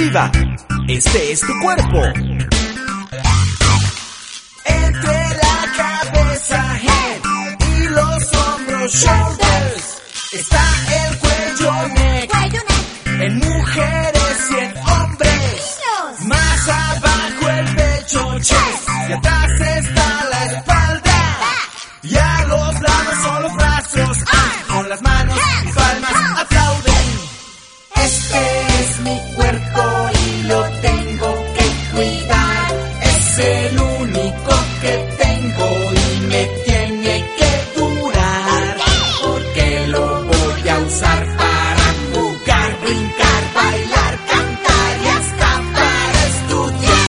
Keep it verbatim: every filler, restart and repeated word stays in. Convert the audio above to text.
Activa, este es tu cuerpo. Entre la cabeza, head, y los hombros, shoulders, está el cuello, neck, Cuello, neck. en mujeres y en hombres. Niños. Más abajo el pecho, chest, y atrás está la espalda. Y a los lados son los brazos, ah, con las manos y palmas